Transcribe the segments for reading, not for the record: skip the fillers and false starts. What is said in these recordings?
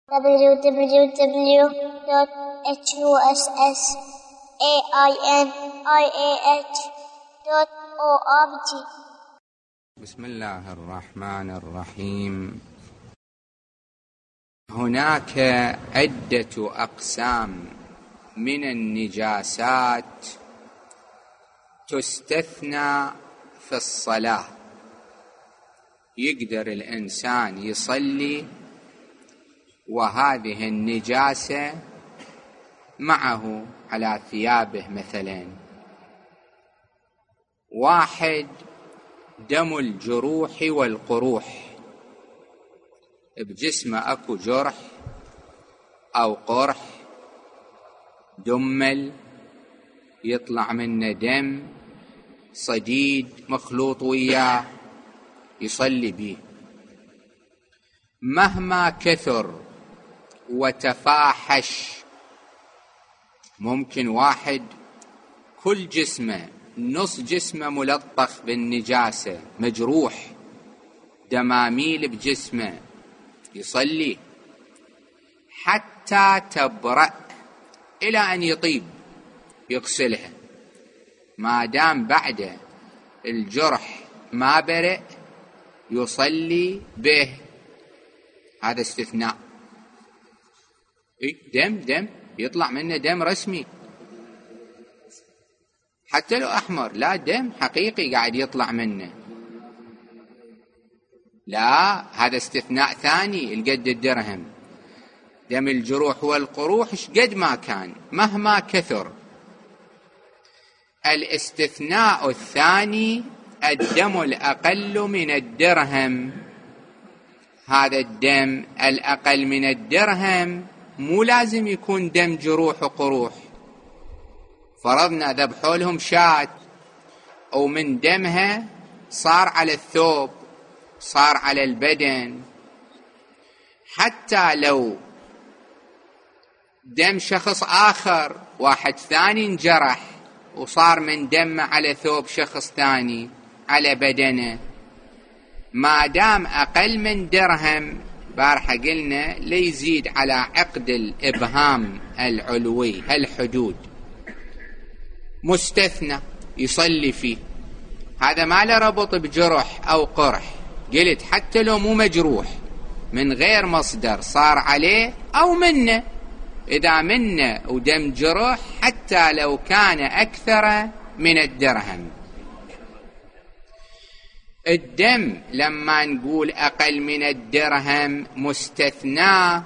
www.husainiah.org. بسم الله الرحمن الرحيم. هناك عدة أقسام من النجاسات تستثنى في الصلاة. يقدر الإنسان يصلي وهذه النجاسة معه على ثيابه مثلا. واحد، دم الجروح والقروح، بجسمه اكو جرح او قرح دمل يطلع منه دم صديد مخلوط وياه، يصلي به مهما كثر وتفاحش. ممكن واحد كل جسمه نص جسمه ملطخ بالنجاسة، مجروح دماميل بجسمه، يصلي حتى تبرأ إلى أن يطيب يغسلها. ما دام بعد الجرح ما برئ يصلي به. هذا استثناء. دم يطلع منه دم رسمي، حتى لو أحمر، لا دم حقيقي قاعد يطلع منه، لا هذا استثناء ثاني القد الدرهم. دم الجروح والقروح قد ما كان مهما كثر. الاستثناء الثاني الدم الأقل من الدرهم. هذا الدم الأقل من الدرهم مو لازم يكون دم جروح وقروح. فرضنا ذبحوا لهم شاة ومن دمها صار على الثوب، صار على البدن، حتى لو دم شخص آخر، واحد ثاني انجرح وصار من دمه على ثوب شخص ثاني على بدنه، ما دام أقل من درهم، بارحة قلنا ليزيد على عقد الإبهام العلوي الحدود، مستثنى يصلي فيه. هذا ما له ربط بجرح أو قرح. قلت حتى لو مو مجروح من غير مصدر صار عليه أو منه، إذا منه ودم جرح حتى لو كان أكثر من الدرهم. الدم لما نقول أقل من الدرهم مستثنى،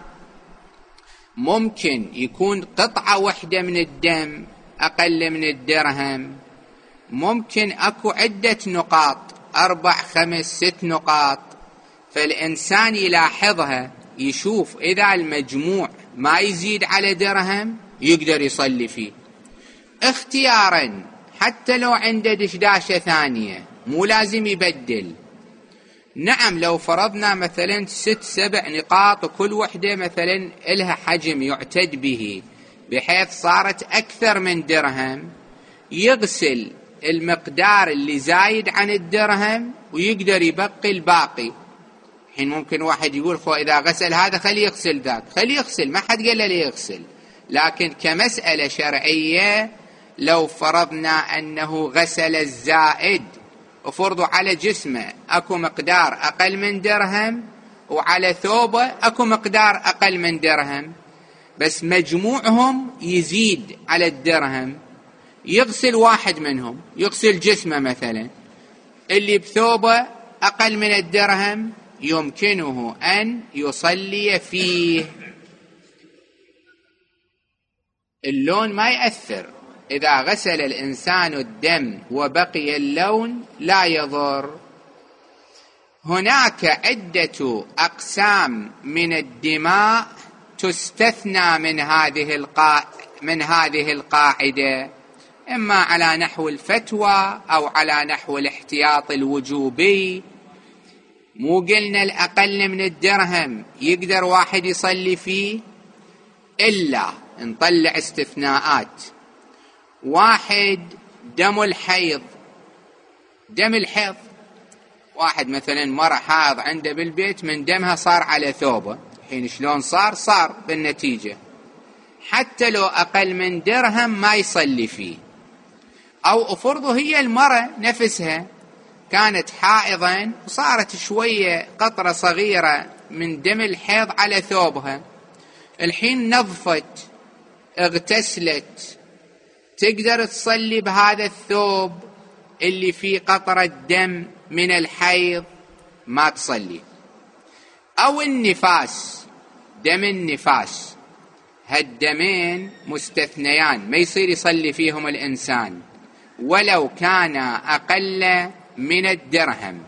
ممكن يكون قطعة واحدة من الدم أقل من الدرهم، ممكن أكو عدة نقاط، 4 5 6 نقاط، فالإنسان يلاحظها يشوف إذا المجموع ما يزيد على درهم يقدر يصلي فيه اختيارا، حتى لو عنده دشداشة ثانية مو لازم يبدل. نعم لو فرضنا مثلا 6 7 نقاط وكل وحدة مثلا إلها حجم يعتد به بحيث صارت أكثر من درهم، يغسل المقدار اللي زايد عن الدرهم ويقدر يبقي الباقي. حين ممكن واحد يقول خو إذا غسل هذا خليه يغسل ذاك، خليه يغسل، ما حد قال له يغسل. لكن كمسألة شرعية لو فرضنا أنه غسل الزائد وفرضوا على جسمه أكو مقدار أقل من درهم وعلى ثوبه أكو مقدار أقل من درهم، بس مجموعهم يزيد على الدرهم، يغسل واحد منهم، يغسل جسمه مثلا، اللي بثوبه أقل من الدرهم يمكنه أن يصلي فيه. اللون ما يأثر، إذا غسل الإنسان الدم وبقي اللون لا يضر. هناك عدة أقسام من الدماء تستثنى من هذه القاعدة، إما على نحو الفتوى أو على نحو الاحتياط الوجوبي. مو قلنا الأقل من الدرهم يقدر واحد يصلي فيه، إلا نطلع استثناءات. واحد، دم الحيض. دم الحيض، واحد مثلا مرة حاض عنده بالبيت من دمها صار على ثوبه، حين شلون صار بالنتيجة حتى لو أقل من درهم ما يصلي فيه. أو أفرضه هي المرأة نفسها كانت حائضا وصارت شوية قطرة صغيرة من دم الحيض على ثوبها، الحين نظفت اغتسلت، تقدر تصلي بهذا الثوب اللي فيه قطرة دم من الحيض؟ ما تصلي. أو النفاس، دم النفاس، هالدمين مستثنيان، ما يصير يصلي فيهم الإنسان ولو كان أقل من الدرهم.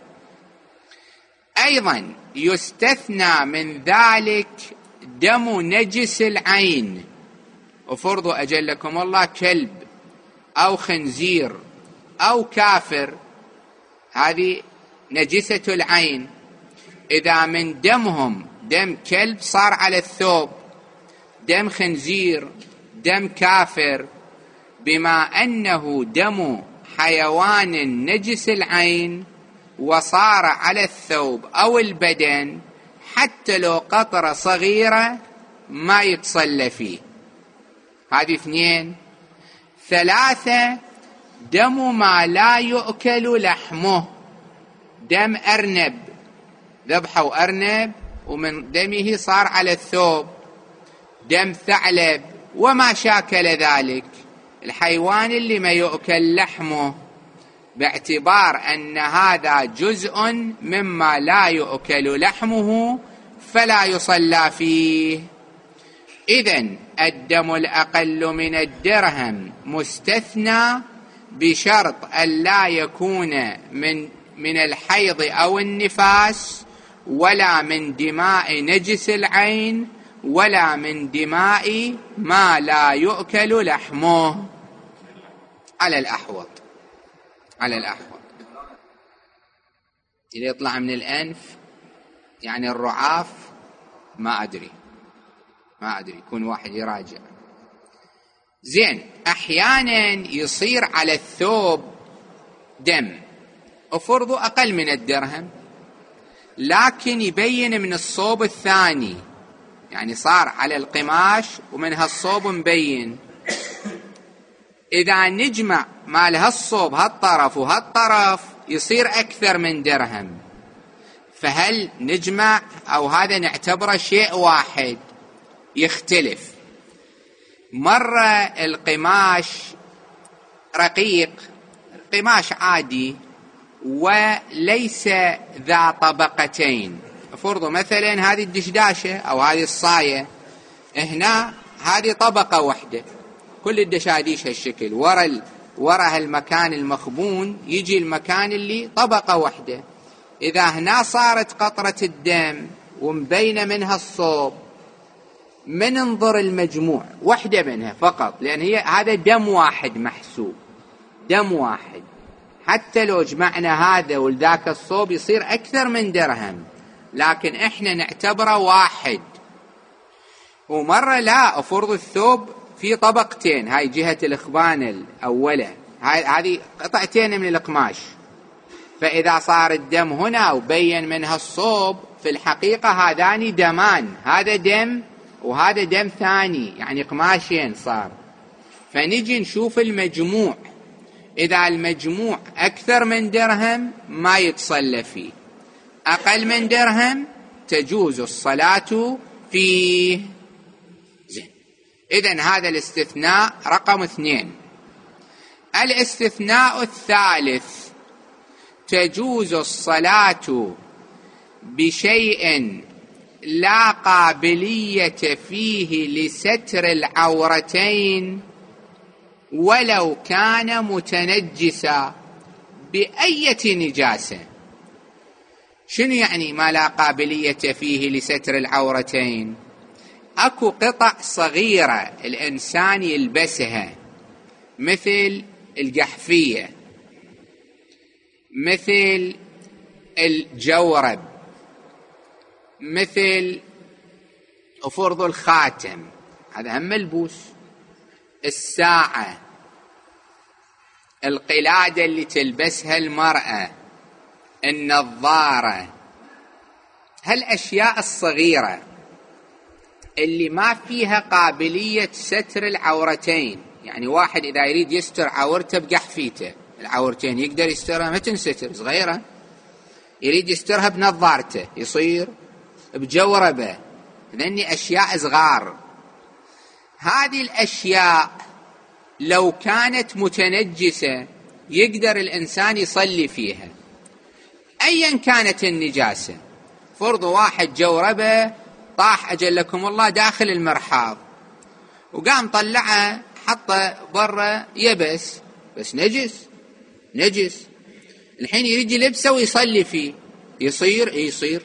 أيضا يستثنى من ذلك دم نجس العين. وفرضوا أجلكم الله كلب أو خنزير أو كافر، هذه نجسة العين، إذا من دمهم دم كلب صار على الثوب، دم خنزير، دم كافر، بما أنه دم حيوان نجس العين وصار على الثوب أو البدن حتى لو قطرة صغيرة ما يتصلى فيه. هذه 2. 3 دم ما لا يؤكل لحمه، دم أرنب، ذبحوا أرنب ومن دمه صار على الثوب، دم ثعلب وما شاكل ذلك، الحيوان اللي ما يؤكل لحمه، باعتبار أن هذا جزء مما لا يؤكل لحمه فلا يصلى فيه. إذن الدم الأقل من الدرهم مستثنى بشرط أن لا يكون من الحيض أو النفاس، ولا من دماء نجس العين، ولا من دماء ما لا يؤكل لحمه. على الأحوط إذا يطلع من الأنف يعني الرعاف، ما أدري يكون واحد يراجع. زين، أحيانا يصير على الثوب دم، أفرضه أقل من الدرهم، لكن يبين من الصوب الثاني، يعني صار على القماش ومن هالصوب مبين. إذا نجمع مال هالصوب هالطرف وهالطرف يصير أكثر من درهم، فهل نجمع أو هذا نعتبره شيء واحد؟ يختلف. مرة القماش رقيق، قماش عادي وليس ذا طبقتين، فرضوا مثلا هذه الدشداشة أو هذه الصاية، هنا هذه طبقة واحدة، كل الدشاديش هالشكل، ورا هالمكان المخبون يجي المكان اللي طبقة واحدة. إذا هنا صارت قطرة الدم ومبينة منها الصوب، من انظر المجموع واحدة منها فقط، لأن هي هذا دم واحد محسوب، دم واحد، حتى لو جمعنا هذا والذاك الصوب يصير أكثر من درهم، لكن إحنا نعتبره واحد. ومرة لا، أفرض الثوب في طبقتين، هاي جهة الإخبان الأولى، هذه قطعتين من القماش، فإذا صار الدم هنا وبين منها الصوب، في الحقيقة هذان دمان، هذا دم وهذا دم ثاني، يعني قماشين صار. فنجي نشوف المجموع، إذا المجموع أكثر من درهم ما يتصلى فيه، أقل من درهم تجوز الصلاة فيه. زين، إذن هذا الاستثناء رقم 2. الاستثناء الثالث: تجوز الصلاة بشيء لا قابلية فيه لستر العورتين ولو كان متنجسا بأية نجاسة. شنو يعني ما لا قابلية فيه لستر العورتين؟ أكو قطع صغيرة الإنسان يلبسها، مثل القحفية، مثل الجورب، مثل أفرض الخاتم، هذا هم ملبوس، الساعة، القلادة اللي تلبسها المرأة، النظارة، هالأشياء الصغيرة اللي ما فيها قابلية ستر العورتين. يعني واحد إذا يريد يستر عورته بقحفيته، العورتين يقدر يسترها، ما تنستر، صغيرة، يريد يسترها بنظارته، يصير بجوربه، لأني أشياء صغار. هذه الأشياء لو كانت متنجسة يقدر الإنسان يصلي فيها أيا كانت النجاسة. فرض واحد جوربه طاح أجلكم الله داخل المرحاض، وقام طلعه حطه برا يبس، بس نجس، الحين يريد يلبسه ويصلي فيه، يصير.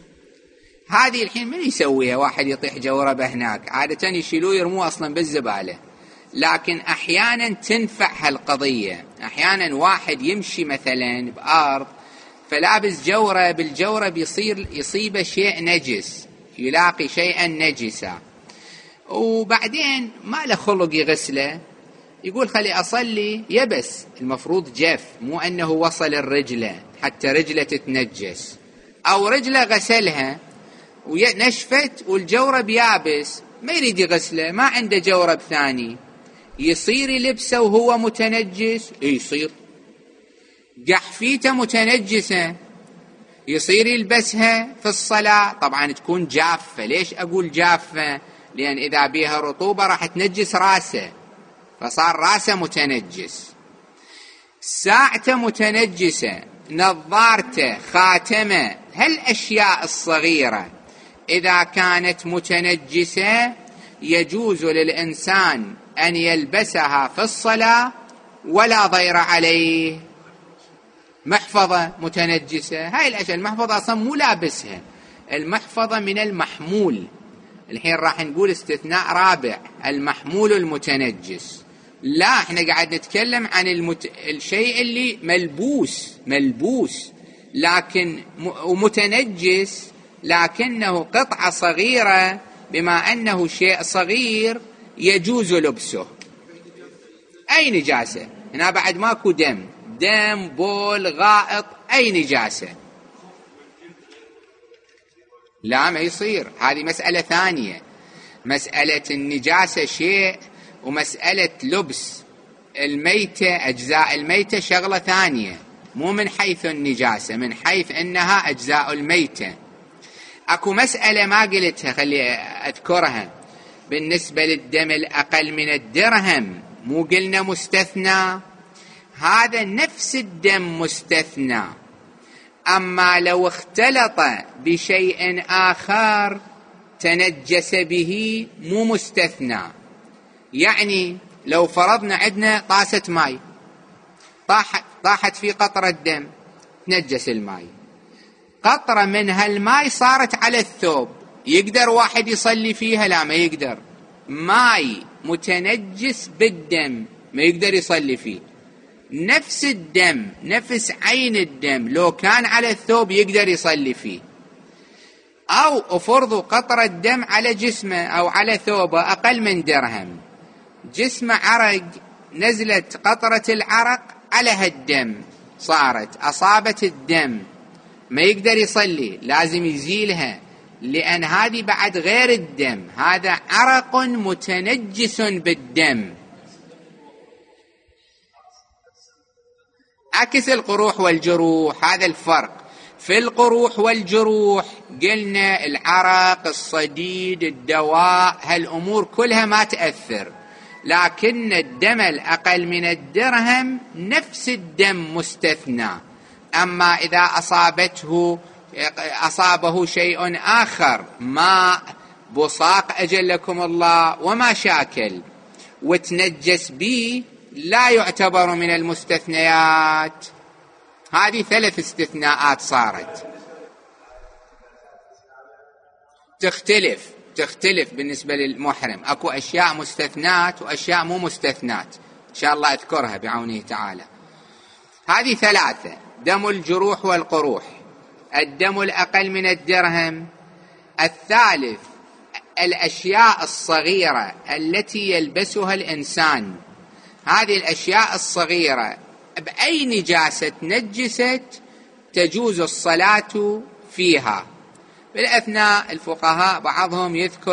هذه الحين من يسويها؟ واحد يطيح جوربه هناك، عادة يشيلوه يرموه أصلا بالزبالة، لكن أحيانا تنفع هالقضية. أحيانا واحد يمشي مثلا بأرض فلابس جورة، بالجورة يصيبه شيء نجس، يلاقي شيئا نجسا، وبعدين ما له خلق يغسله، يقول خلي أصلي، يبس، المفروض جف، مو أنه وصل الرجلة حتى رجلة تتنجس، أو رجلة غسلها ونشفت والجورب يابس، ما يريد يغسله، ما عنده جورب ثاني، يصير يلبسه وهو متنجس؟ يصير. قحفيته متنجسة، يصير يلبسها في الصلاة، طبعا تكون جافة. ليش أقول جافة؟ لأن إذا بيها رطوبة راح تنجس راسه، فصار راسه متنجس، ساعته متنجسة، نظارته، خاتمه، هالأشياء الصغيرة إذا كانت متنجسة يجوز للإنسان أن يلبسها في الصلاة ولا ضير عليه. محفظة متنجسة، هاي الأشياء، المحفظة أصلا مو لابسها، المحفظة من المحمول. الحين راح نقول استثناء رابع، المحمول المتنجس. لا، احنا قاعد نتكلم عن الشيء اللي ملبوس لكن ومتنجس، لكنه قطعة صغيرة، بما أنه شيء صغير يجوز لبسه. أي نجاسة هنا بعد، ماكو دم، بول، غائط، أي نجاسة لا ما يصير. هذه مسألة ثانية، مسألة النجاسة شيء، ومسألة لبس الميتة، أجزاء الميتة، شغلة ثانية، مو من حيث النجاسة، من حيث أنها أجزاء الميتة. أكو مسألة ما قلتها، خلي أذكرها، بالنسبة للدم الأقل من الدرهم، مو قلنا مستثنى؟ هذا نفس الدم مستثنى، أما لو اختلط بشيء آخر تنجس به مو مستثنى. يعني لو فرضنا عندنا طاسة ماء طاحت في قطرة دم، تنجس الماء، قطرة من هالماء صارت على الثوب، يقدر واحد يصلي فيها؟ لا ما يقدر، ماء متنجس بالدم ما يقدر يصلي فيه. نفس الدم، نفس عين الدم، لو كان على الثوب يقدر يصلي فيه. أو أفرضوا قطرة دم على جسمه أو على ثوبه أقل من درهم، جسمه عرق، نزلت قطرة العرق على هالدم، أصابت الدم، ما يقدر يصلي، لازم يزيلها، لأن هذه بعد غير الدم، هذا عرق متنجس بالدم، عكس القروح والجروح. هذا الفرق. في القروح والجروح قلنا العرق، الصديد، الدواء، هالأمور كلها ما تأثر، لكن الدم الأقل من الدرهم نفس الدم مستثنى. أما إذا أصابه شيء آخر، ماء، بصاق أجلكم الله وما شاكل، وتنجس به، لا يعتبر من المستثنيات. هذه 3 استثناءات صارت. تختلف بالنسبة للمحرم، أكو أشياء مستثنات وأشياء مو مستثنات، إن شاء الله أذكرها بعونه تعالى. هذه 3: دم الجروح والقروح، الدم الأقل من الدرهم. الثالث الأشياء الصغيرة التي يلبسها الإنسان، هذه الأشياء الصغيرة بأي نجاسة نجست تجوز الصلاة فيها. بالأثناء الفقهاء بعضهم يذكر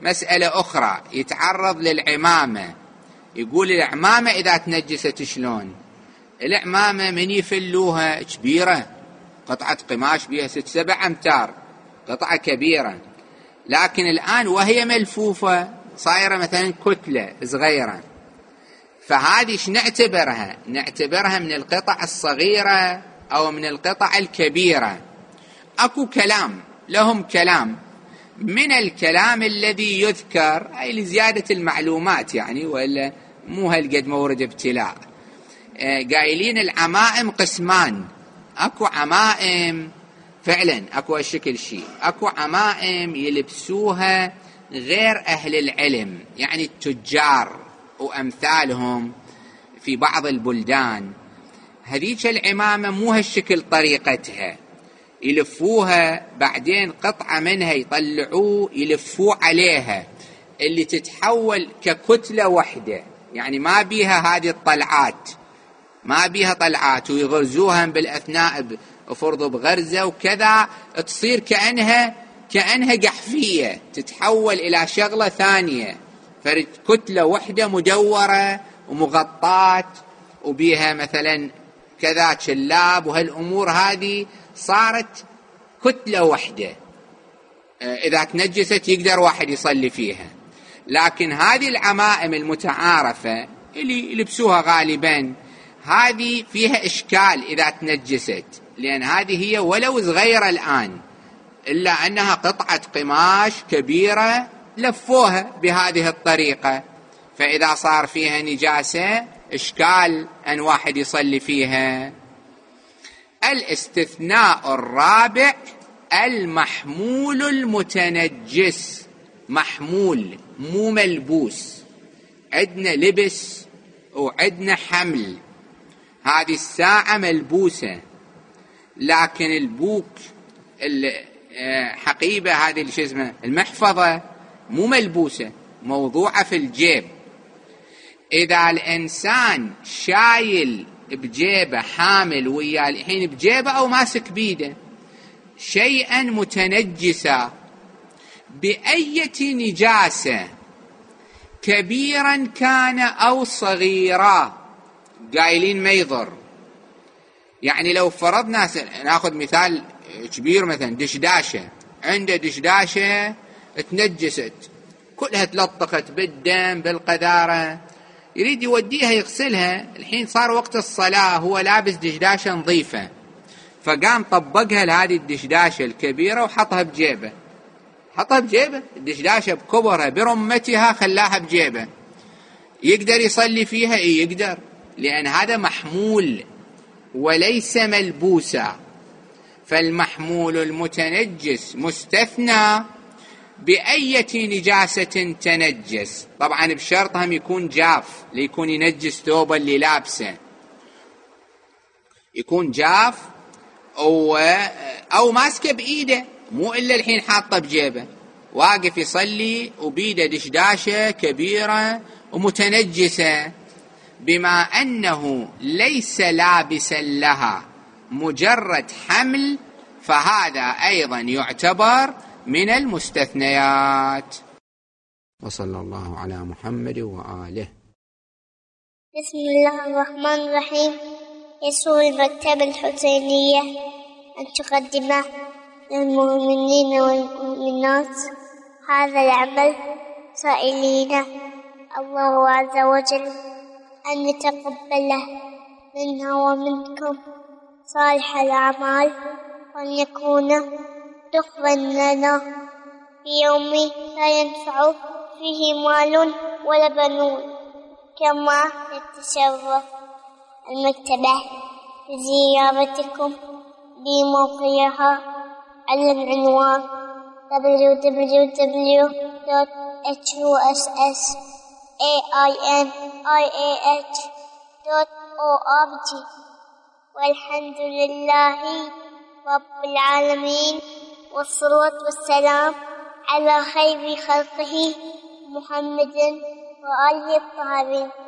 مسألة أخرى، يتعرض للعمامة، يقول العمامة إذا تنجست شلون؟ العمامة من يفلوها كبيرة، قطعة قماش بها 6-7 أمتار، قطعة كبيرة، لكن الآن وهي ملفوفة صايرة مثلا كتلة صغيرة، فهذه نعتبرها من القطع الصغيرة أو من القطع الكبيرة. أكو كلام، لهم كلام، من الكلام الذي يذكر أي لزيادة المعلومات يعني، وإلا مو هالقد مورد ابتلاء. قايلين العمائم قسمان، أكو عمائم فعلا أكو الشكل شيء، أكو عمائم يلبسوها غير أهل العلم، يعني التجار وأمثالهم في بعض البلدان، هذيك العمامة مو هالشكل طريقتها، يلفوها بعدين قطعة منها يطلعوه يلفوه عليها، اللي تتحول ككتلة واحدة، يعني ما بيها هذه الطلعات، ما بيها طلعات، ويغرزوها بالأثناء فرضوا بغرزة وكذا، تصير كأنها قحفية، تتحول إلى شغلة ثانية، فرد كتلة واحدة مدورة ومغطاة وبيها مثلا كذا شلاب، وهالأمور هذه صارت كتلة واحدة، إذا تنجست يقدر واحد يصلي فيها. لكن هذه العمائم المتعارفة اللي يلبسوها غالبا، هذه فيها إشكال إذا تنجست، لأن هذه هي ولو صغيرة الآن، إلا أنها قطعة قماش كبيرة لفوها بهذه الطريقة، فإذا صار فيها نجاسة إشكال أن واحد يصلي فيها. الاستثناء الرابع المحمول المتنجس، محمول مو ملبوس، عندنا لبس وعندنا حمل، هذه الساعة ملبوسة، لكن البوك الحقيبة هذه اللي اسمها المحفظة مو ملبوسة، موضوعة في الجيب. إذا الإنسان شايل بجيبه، حامل وياه الحين بجيبه أو ماسك بيده شيئا متنجسا بأية نجاسة كبيرا كان أو صغيرا، قايلين ما يضر. يعني لو فرضنا ناخذ مثال كبير، مثلا دشداشة، عنده دشداشة تنجست كلها تلطخت بالدم بالقذارة، يريد يوديها يغسلها، الحين صار وقت الصلاة، هو لابس دشداشة نظيفة، فقام طبقها لهذه الدشداشة الكبيرة وحطها بجيبه، الدشداشة بكبرها برمتها خلاها بجيبه، يقدر يصلي فيها؟ يقدر، لأن هذا محمول وليس ملبوسا. فالمحمول المتنجس مستثنى بأية نجاسة تنجس، طبعا بشرطهم يكون جاف، ليكون ينجس ثوبه اللي لابسه، يكون جاف أو ماسكه بإيده، مو إلا الحين حاطه بجيبه، واقف يصلي وبيده دشداشة كبيرة ومتنجسة، بما أنه ليس لابسا لها مجرد حمل، فهذا أيضا يعتبر من المستثنيات. وصلى الله على محمد وآله. بسم الله الرحمن الرحيم. يسر المكتبة الحسينية أن تقدم للمؤمنين والمؤمنات هذا العمل، سائلين الله عز وجل أن يتقبله منا ومنكم صالح الأعمال، وأن يكون دخلا لنا في يوم لا ينفع فيه مال ولا بنون. كما يتشرف المكتبة بزيارتكم بموقعها على العنوان www.hussainih.org. والحمد لله رب العالمين، والصلاة والسلام على خير خلقه محمد وآله الطاهرين.